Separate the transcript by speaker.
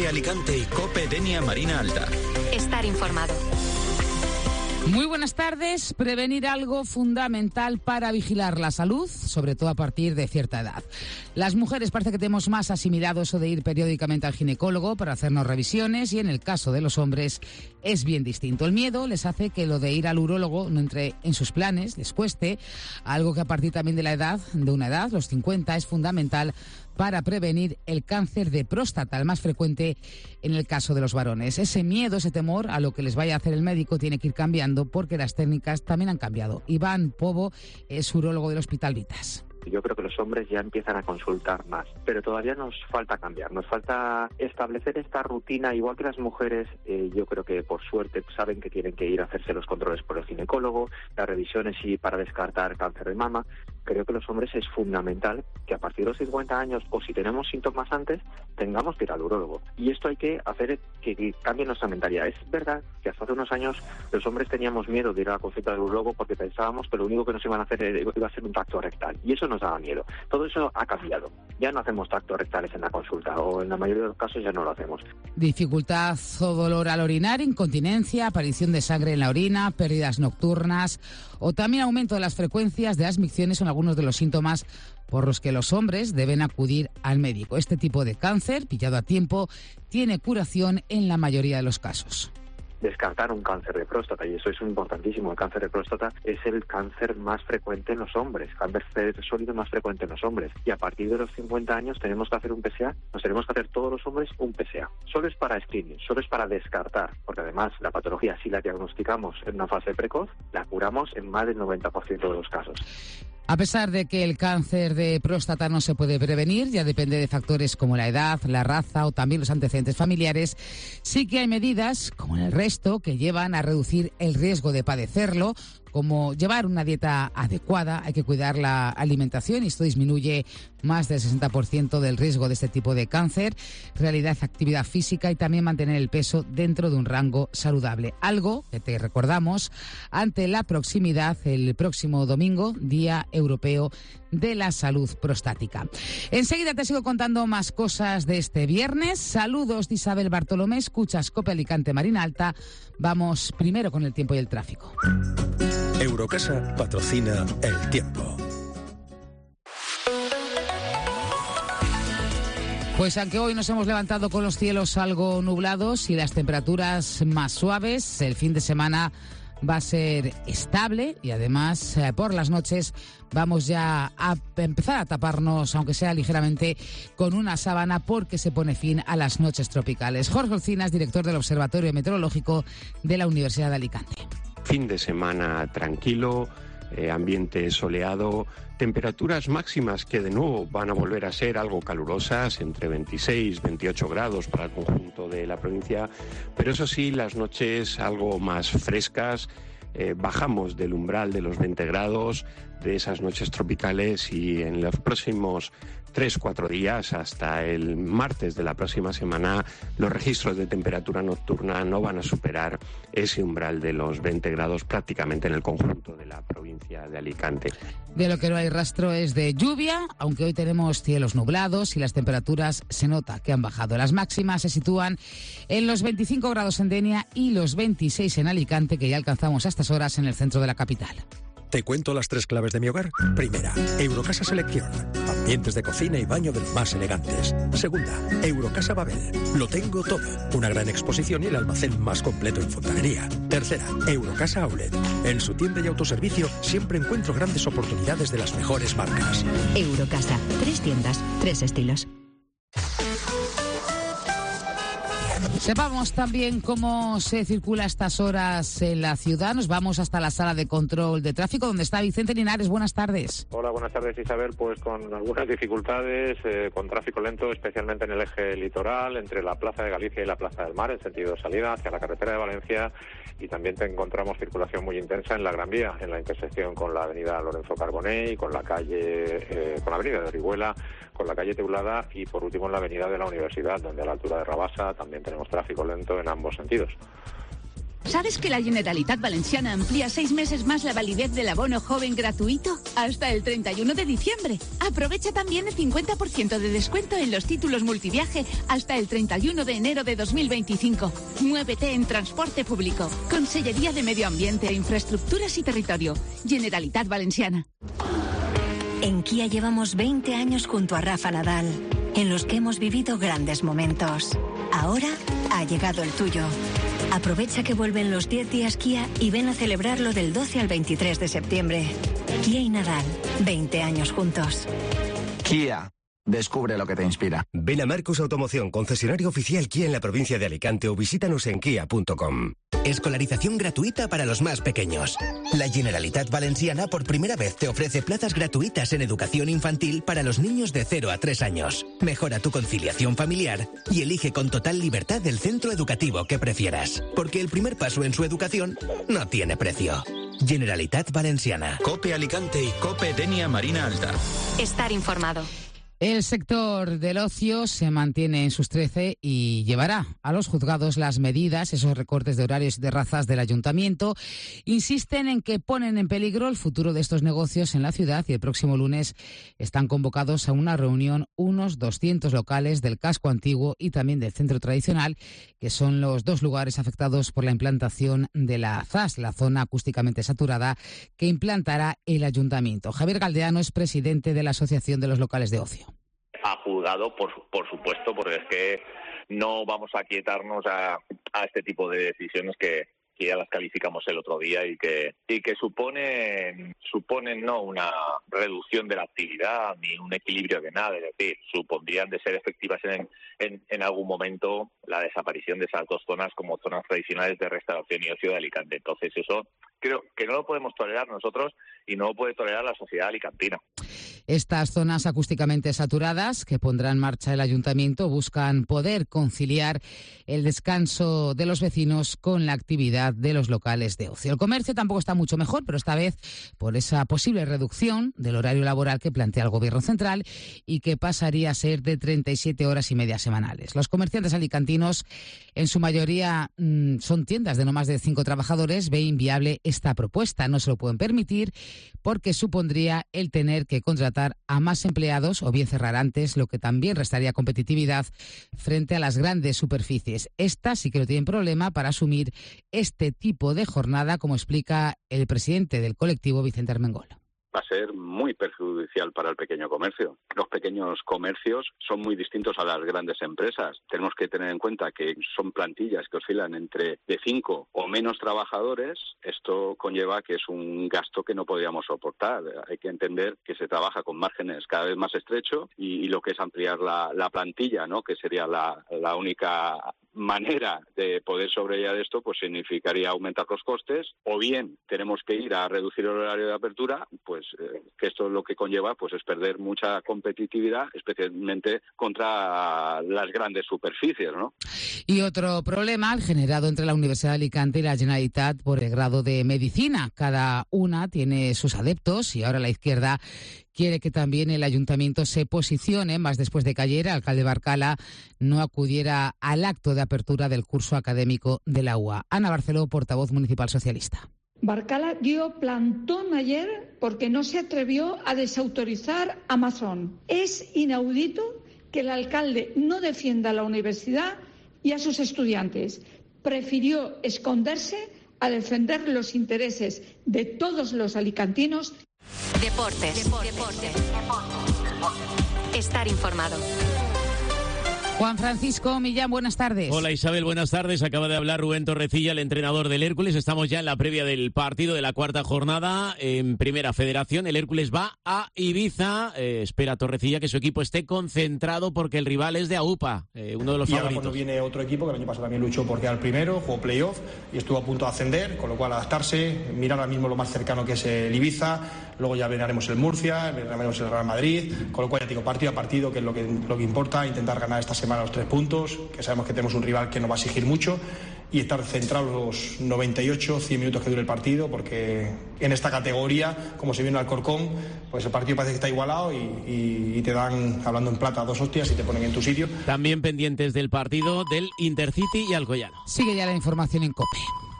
Speaker 1: COPE Alicante y COPE Denia Marina Alta.
Speaker 2: Estar informado.
Speaker 3: Muy buenas tardes. Prevenir algo fundamental para vigilar la salud, sobre todo a partir de cierta edad. Las mujeres parece que tenemos más asimilado eso de ir periódicamente al ginecólogo para hacernos revisiones y en el caso de los hombres es bien distinto. El miedo les hace que lo de ir al urólogo no entre en sus planes, les cueste, algo que a partir también de una edad, los 50, es fundamental para prevenir el cáncer de próstata, el más frecuente en el caso de los varones. Ese miedo, ese temor a lo que les vaya a hacer el médico tiene que ir cambiando porque las técnicas también han cambiado. Iván Povo es urólogo del Hospital Vitas.
Speaker 4: Yo creo que los hombres ya empiezan a consultar más, pero todavía nos falta cambiar, nos falta establecer esta rutina, igual que las mujeres, yo creo que por suerte saben que tienen que ir a hacerse los controles por el ginecólogo, las revisiones y para descartar cáncer de mama. Creo que los hombres es fundamental que a partir de los 50 años, o si tenemos síntomas antes, tengamos que ir al urólogo. Y esto hay que hacer que cambie nuestra mentalidad. Es verdad que hasta hace unos años los hombres teníamos miedo de ir a la consulta del urólogo porque pensábamos que lo único que nos iban a hacer iba a ser un tacto rectal. Y eso nos daba miedo. Todo eso ha cambiado. Ya no hacemos tactos rectales en la consulta, o en la mayoría de los casos ya no lo hacemos.
Speaker 3: Dificultad o dolor al orinar, incontinencia, aparición de sangre en la orina, pérdidas nocturnas o también aumento de las frecuencias de las micciones son algunos de los síntomas por los que los hombres deben acudir al médico. Este tipo de cáncer, pillado a tiempo, tiene curación en la mayoría de los casos.
Speaker 4: Descartar un cáncer de próstata, y eso es importantísimo. El cáncer de próstata es el cáncer más frecuente en los hombres, cáncer sólido más frecuente en los hombres. Y a partir de los 50 años tenemos que hacer un PSA, nos tenemos que hacer todos los hombres un PSA. Solo es para screening, solo es para descartar, porque además la patología, si la diagnosticamos en una fase precoz, la curamos en más del 90% de los casos.
Speaker 3: A pesar de que el cáncer de próstata no se puede prevenir, ya depende de factores como la edad, la raza o también los antecedentes familiares, sí que hay medidas, como en el resto, que llevan a reducir el riesgo de padecerlo, como llevar una dieta adecuada, hay que cuidar la alimentación y esto disminuye más del 60% del riesgo de este tipo de cáncer, realidad, actividad física y también mantener el peso dentro de un rango saludable. Algo que te recordamos ante la proximidad el próximo domingo, Día Europeo de la Salud Prostática. Enseguida te sigo contando más cosas de este viernes. Saludos de Isabel Bartolomé, escuchas COPE Alicante Marina Alta. Vamos primero con el tiempo y el tráfico.
Speaker 1: Eurocasa patrocina el tiempo.
Speaker 3: Pues aunque hoy nos hemos levantado con los cielos algo nublados y las temperaturas más suaves, el fin de semana va a ser estable y además por las noches vamos ya a empezar a taparnos, aunque sea ligeramente, con una sábana porque se pone fin a las noches tropicales. Jorge Olcinas, director del Observatorio Meteorológico de la Universidad de Alicante.
Speaker 5: Fin de semana tranquilo, ambiente soleado, temperaturas máximas que de nuevo van a volver a ser algo calurosas, entre 26 y 28 grados para el conjunto de la provincia, pero eso sí, las noches algo más frescas, bajamos del umbral de los 20 grados de esas noches tropicales y en los próximos 3-4 días, hasta el martes de la próxima semana, los registros de temperatura nocturna no van a superar ese umbral de los 20 grados prácticamente en el conjunto de la provincia de Alicante.
Speaker 3: De lo que no hay rastro es de lluvia, aunque hoy tenemos cielos nublados y las temperaturas se nota que han bajado. Las máximas se sitúan en los 25 grados en Denia y los 26 en Alicante, que ya alcanzamos a estas horas en el centro de la capital.
Speaker 1: Te cuento las 3 claves de mi hogar. Primera, Eurocasa Selección. Ambientes de cocina y baño de los más elegantes. Segunda, Eurocasa Babel. Lo tengo todo. Una gran exposición y el almacén más completo en fontanería. Tercera, Eurocasa Outlet. En su tienda y autoservicio siempre encuentro grandes oportunidades de las mejores marcas.
Speaker 2: Eurocasa. 3 tiendas, 3 estilos.
Speaker 3: Sepamos también cómo se circula a estas horas en la ciudad. Nos vamos hasta la sala de control de tráfico, donde está Vicente Linares. Buenas tardes.
Speaker 6: Hola, buenas tardes, Isabel. Pues con algunas dificultades, con tráfico lento, especialmente en el eje litoral, entre la Plaza de Galicia y la Plaza del Mar, en sentido de salida hacia la carretera de Valencia. Y también te encontramos circulación muy intensa en la Gran Vía, en la intersección con la avenida Lorenzo Carbonell, con la calle, con la avenida de Orihuela, con la calle Teulada y por último en la avenida de la Universidad, donde a la altura de Rabasa también tenemos tráfico lento en ambos sentidos.
Speaker 7: ¿Sabes que la Generalitat Valenciana amplía 6 meses más la validez del abono joven gratuito? Hasta el 31 de diciembre. Aprovecha también el 50% de descuento en los títulos multiviaje hasta el 31 de enero de 2025. Muévete en transporte público. Consellería de Medio Ambiente, Infraestructuras y Territorio. Generalitat Valenciana.
Speaker 2: En Kia llevamos 20 años junto a Rafa Nadal, en los que hemos vivido grandes momentos. Ahora ha llegado el tuyo. Aprovecha que vuelven los 10 días Kia y ven a celebrarlo del 12 al 23 de septiembre. Kia y Nadal, 20 años juntos.
Speaker 8: Kia. Descubre lo que te inspira.
Speaker 9: Ven a Marcus Automoción, concesionario oficial Kia en la provincia de Alicante, o visítanos en kia.com.
Speaker 10: Escolarización gratuita para los más pequeños. La Generalitat Valenciana por primera vez te ofrece plazas gratuitas en educación infantil para los niños de 0 a 3 años. Mejora tu conciliación familiar y elige con total libertad el centro educativo que prefieras. Porque el primer paso en su educación no tiene precio. Generalitat Valenciana.
Speaker 11: COPE Alicante y COPE Denia Marina Alta.
Speaker 2: Estar informado.
Speaker 3: El sector del ocio se mantiene en sus 13 y llevará a los juzgados las medidas, esos recortes de horarios y terrazas del ayuntamiento. Insisten en que ponen en peligro el futuro de estos negocios en la ciudad y el próximo lunes están convocados a una reunión unos 200 locales del casco antiguo y también del centro tradicional, que son los dos lugares afectados por la implantación de la ZAS, la zona acústicamente saturada, que implantará el ayuntamiento. Javier Galdeano es presidente de la Asociación de los Locales de Ocio.
Speaker 12: A juzgado, por supuesto, porque es que no vamos a aquietarnos a este tipo de decisiones que ya las calificamos el otro día y que suponen no una reducción de la actividad ni un equilibrio de nada, es decir, supondrían, de ser efectivas en algún momento, la desaparición de esas dos zonas como zonas tradicionales de restauración y ocio de Alicante. Entonces eso creo que no lo podemos tolerar nosotros y no lo puede tolerar la sociedad alicantina.
Speaker 3: Estas zonas acústicamente saturadas que pondrá en marcha el ayuntamiento buscan poder conciliar el descanso de los vecinos con la actividad de los locales de ocio. El comercio tampoco está mucho mejor, pero esta vez por esa posible reducción del horario laboral que plantea el Gobierno central y que pasaría a ser de 37 horas y media semanales. Los comerciantes alicantinos, en su mayoría son tiendas de no más de 5 trabajadores, ven inviable esta propuesta. No se lo pueden permitir porque supondría el tener que contratar a más empleados o bien cerrar antes, lo que también restaría competitividad frente a las grandes superficies. Estas sí que no tienen problema para asumir este tipo de jornada, como explica el presidente del colectivo, Vicente Armengol.
Speaker 13: Va a ser muy perjudicial para el pequeño comercio. Los pequeños comercios son muy distintos a las grandes empresas. Tenemos que tener en cuenta que son plantillas que oscilan entre de 5 o menos trabajadores. Esto conlleva que es un gasto que no podríamos soportar. Hay que entender que se trabaja con márgenes cada vez más estrechos y lo que es ampliar la plantilla, ¿no?, que sería la única manera de poder sobrellevar esto, pues significaría aumentar los costes, o bien tenemos que ir a reducir el horario de apertura, pues que esto lo que conlleva pues es perder mucha competitividad, especialmente contra las grandes superficies, ¿no?
Speaker 3: Y otro problema, el generado entre la Universidad de Alicante y la Generalitat por el grado de Medicina. Cada una tiene sus adeptos y ahora la izquierda quiere que también el ayuntamiento se posicione, más después de que ayer el alcalde Barcala no acudiera al acto de apertura del curso académico de la UA. Ana Barceló, portavoz municipal socialista.
Speaker 14: Barcala dio plantón ayer porque no se atrevió a desautorizar a Amazon. Es inaudito que el alcalde no defienda a la universidad y a sus estudiantes. Prefirió esconderse a defender los intereses de todos los alicantinos.
Speaker 2: Deportes. Estar informado.
Speaker 3: Juan Francisco Millán, buenas tardes.
Speaker 15: Hola Isabel, buenas tardes. Acaba de hablar Rubén Torrecilla, el entrenador del Hércules. Estamos ya en la previa del partido de la cuarta jornada en Primera Federación. El Hércules va a Ibiza. Espera Torrecilla que su equipo esté concentrado porque el rival es de AUPA, uno de los favoritos.
Speaker 16: Ahora cuando viene otro equipo que el año pasado también luchó por quedar primero, jugó playoff y estuvo a punto de ascender, con lo cual adaptarse, mirar ahora mismo lo más cercano que es el Ibiza, luego ya veremos el Murcia, veremos el Real Madrid, con lo cual ya digo, partido a partido, que es lo que importa, intentar ganar esta semana los 3 puntos, que sabemos que tenemos un rival que nos va a exigir mucho, y estar centrados los 98, 100 minutos que dure el partido, porque en esta categoría, como se viene al Alcorcón, pues el partido parece que está igualado y te dan, hablando en plata, 2 hostias y te ponen en tu sitio.
Speaker 15: También pendientes del partido del Intercity y Alcoyano.
Speaker 3: Sigue ya la información en COPE.